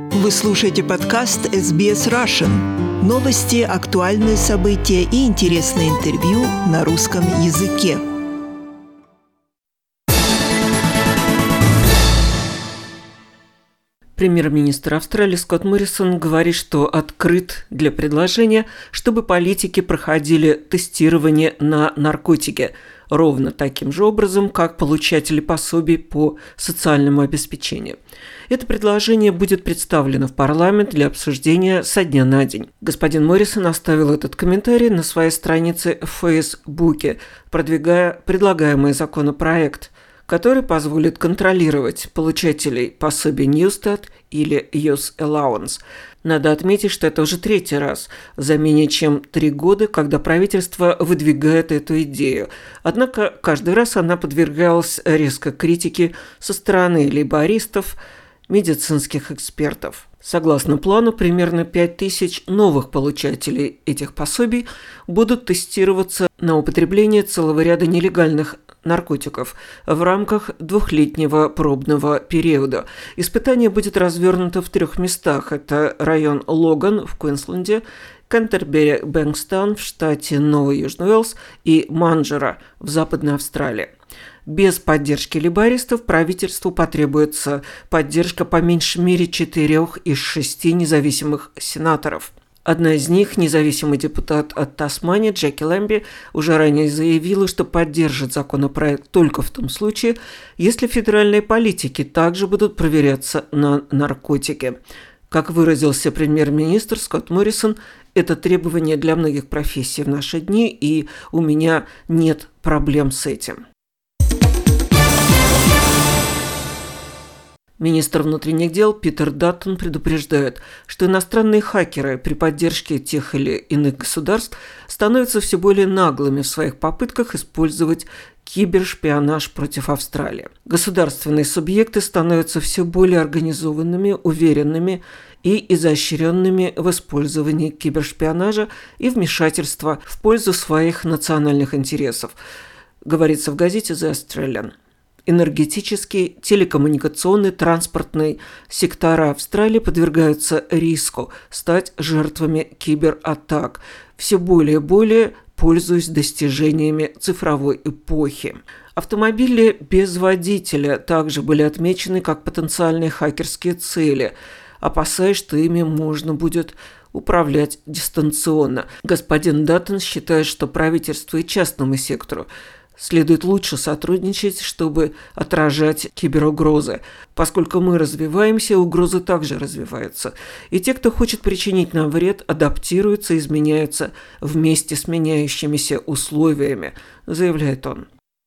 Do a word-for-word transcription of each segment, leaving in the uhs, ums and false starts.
Вы слушаете подкаст эс би эс Russian. Новости, актуальные события и интересные интервью на русском языке. Премьер-министр Австралии Скотт Моррисон говорит, что открыт для предложения, чтобы политики проходили тестирование на наркотики ровно таким же образом, как получатели пособий по социальному обеспечению. Это предложение будет представлено в парламент для обсуждения со дня на день. Господин Моррисон оставил этот комментарий на своей странице в Фейсбуке, продвигая предлагаемый законопроект, который позволит контролировать получателей пособий Newstart или Youth Allowance. Надо отметить, что это уже третий раз за менее чем три года, когда правительство выдвигает эту идею. Однако каждый раз она подвергалась резкой критике со стороны лейбористов, медицинских экспертов. Согласно плану, примерно пять тысяч новых получателей этих пособий будут тестироваться на употребление целого ряда нелегальных наркотиков в рамках двухлетнего пробного периода. Испытание будет развернуто в трех местах. Это район Логан в Квинсленде, Кентербери Бэнкстаун в штате Новый Южный Уэльс и Манджера в Западной Австралии. Без поддержки лейбористов правительству потребуется поддержка по меньшей мере четырех из шести независимых сенаторов. Одна из них, независимый депутат от Тасмании Джеки Лэмби, уже ранее заявила, что поддержит законопроект только в том случае, если федеральные политики также будут проверяться на наркотики. Как выразился премьер-министр Скотт Моррисон, это требование для многих профессий в наши дни, и у меня нет проблем с этим. Министр внутренних дел Питер Даттон предупреждает, что иностранные хакеры при поддержке тех или иных государств становятся все более наглыми в своих попытках использовать кибершпионаж против Австралии. Государственные субъекты становятся все более организованными, уверенными и изощренными в использовании кибершпионажа и вмешательства в пользу своих национальных интересов, говорится в газете The Australian. Энергетический, телекоммуникационный, транспортный сектора Австралии подвергаются риску стать жертвами кибератак, все более и более пользуясь достижениями цифровой эпохи. Автомобили без водителя также были отмечены как потенциальные хакерские цели, опасаясь, что ими можно будет управлять дистанционно. Господин Даттон считает, что правительству и частному сектору следует лучше сотрудничать, чтобы отражать киберугрозы. Поскольку мы развиваемся, угрозы также развиваются. И те, кто хочет причинить нам вред, адаптируются, изменяются вместе с меняющимися условиями, заявляет он.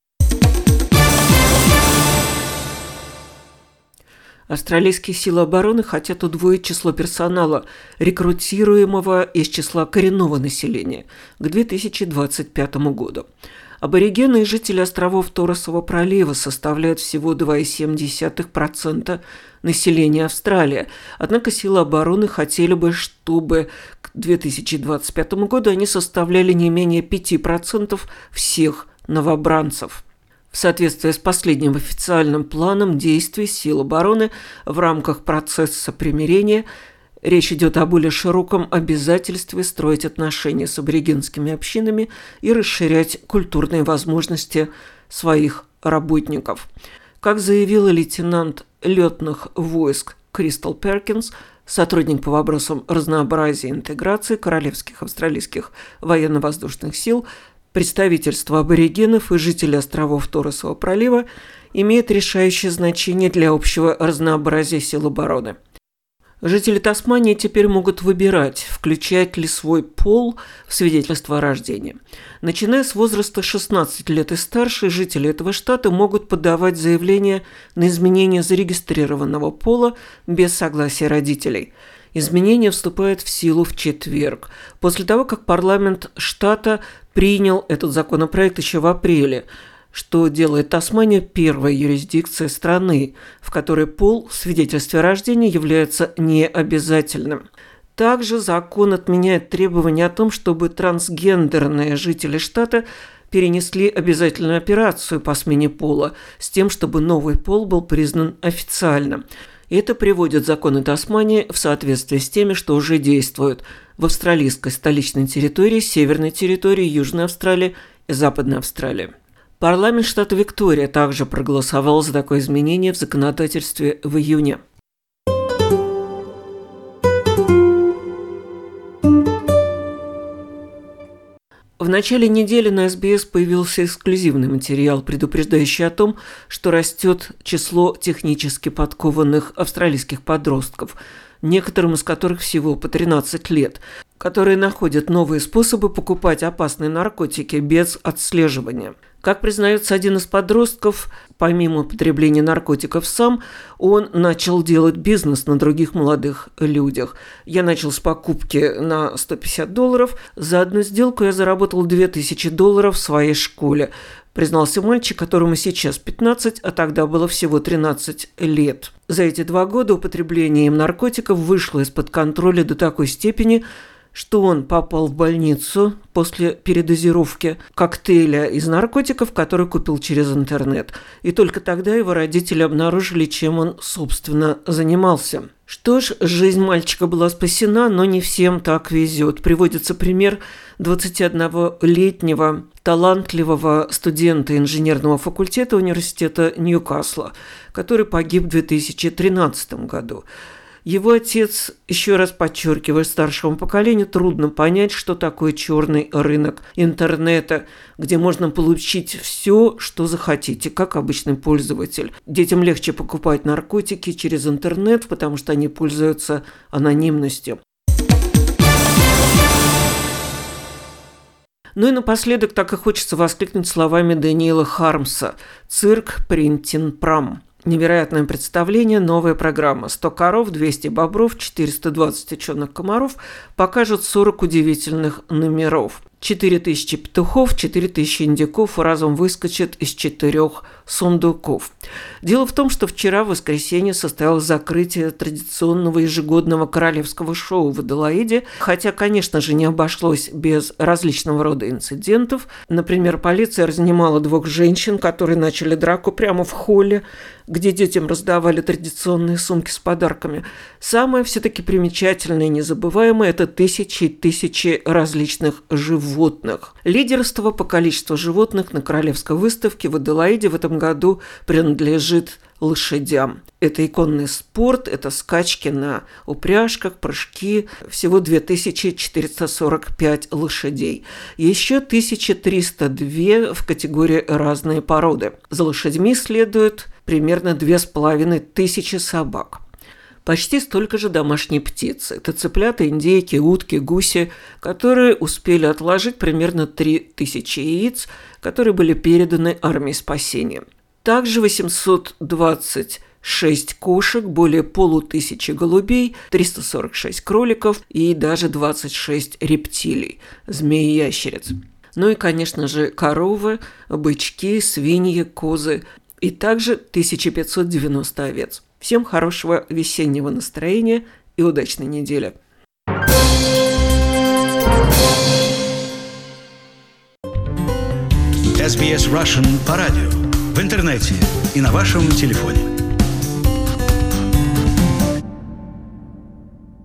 Австралийские силы обороны хотят удвоить число персонала, рекрутируемого из числа коренного населения, к две тысячи двадцать пятому году. Аборигены и жители островов Торресового пролива составляют всего два целых семь десятых процента населения Австралии. Однако силы обороны хотели бы, чтобы к две тысячи двадцать пятому году они составляли не менее пять процентов всех новобранцев. В соответствии с последним официальным планом действий сил обороны в рамках процесса примирения, речь идет о более широком обязательстве строить отношения с аборигенскими общинами и расширять культурные возможности своих работников. Как заявила лейтенант летных войск Кристал Перкинс, сотрудник по вопросам разнообразия и интеграции Королевских австралийских военно-воздушных сил, представительство аборигенов и жителей островов Торресового пролива имеет решающее значение для общего разнообразия сил обороны. Жители Тасмании теперь могут выбирать, включать ли свой пол в свидетельство о рождении. Начиная с возраста шестнадцати лет и старше, жители этого штата могут подавать заявление на изменение зарегистрированного пола без согласия родителей. Изменение вступает в силу в четверг, после того, как парламент штата принял этот законопроект еще в апреле, что делает Тасманию первой юрисдикцией страны, в которой пол в свидетельстве о рождении является необязательным. Также закон отменяет требование о том, чтобы трансгендерные жители штата перенесли обязательную операцию по смене пола с тем, чтобы новый пол был признан официальным. И это приводит законы Тасмании в соответствие с теми, что уже действуют в австралийской столичной территории, северной территории, Южной Австралии и Западной Австралии. Парламент штата Виктория также проголосовал за такое изменение в законодательстве в июне. В начале недели на эс би эс появился эксклюзивный материал, предупреждающий о том, что растет число технически подкованных австралийских подростков, некоторым из которых всего по тринадцать лет, которые находят новые способы покупать опасные наркотики без отслеживания. Как признается один из подростков, помимо употребления наркотиков сам, он начал делать бизнес на других молодых людях. Я начал с покупки на сто пятьдесят долларов. За одну сделку я заработал две тысячи долларов в своей школе, признался мальчик, которому сейчас пятнадцать, а тогда было всего тринадцать лет. За эти два года употребление им наркотиков вышло из-под контроля до такой степени, что он попал в больницу после передозировки коктейля из наркотиков, который купил через интернет. И только тогда его родители обнаружили, чем он, собственно, занимался. Что ж, жизнь мальчика была спасена, но не всем так везет. Приводится пример двадцатиоднолетнего талантливого студента инженерного факультета университета Ньюкасла, который погиб в две тысячи тринадцатом году. Его отец, еще раз подчеркивая старшему поколению, трудно понять, что такое черный рынок интернета, где можно получить все, что захотите, как обычный пользователь. Детям легче покупать наркотики через интернет, потому что они пользуются анонимностью. Ну и напоследок так и хочется воскликнуть словами Дэниела Хармса «Цирк Принтин Прам». Невероятное представление, новая программа. сто коров, двести бобров, четыреста двадцать ученых комаров покажут сорок удивительных номеров. четыре тысячи петухов, четыре тысячи индюков разом выскочат из четырех сундуков. Дело в том, что вчера, в воскресенье, состоялось закрытие традиционного ежегодного королевского шоу в Аделаиде, хотя, конечно же, не обошлось без различного рода инцидентов. Например, полиция разнимала двух женщин, которые начали драку прямо в холле, где детям раздавали традиционные сумки с подарками. Самое все-таки примечательное и незабываемое – это тысячи и тысячи различных животных. Лидерство по количеству животных на королевской выставке в Аделаиде в этом году принадлежит лошадям. Это иконный спорт, это скачки на упряжках, прыжки. Всего две тысячи четыреста сорок пять лошадей. Еще тысяча триста два в категории «разные породы». За лошадьми следует примерно две с половиной тысячи собак. Почти столько же домашней птицы. Это цыплята, индейки, утки, гуси, которые успели отложить примерно три тысячи яиц, которые были переданы армии спасения. Также восемьсот двадцать шесть кошек, более полутысячи голубей, триста сорок шесть кроликов и даже двадцать шесть рептилий, змей и ящериц. Ну и, конечно же, коровы, бычки, свиньи, козы и также тысяча пятьсот девяносто овец. Всем хорошего весеннего настроения и удачной недели. эс би эс Russian по радио, в интернете и на вашем телефоне.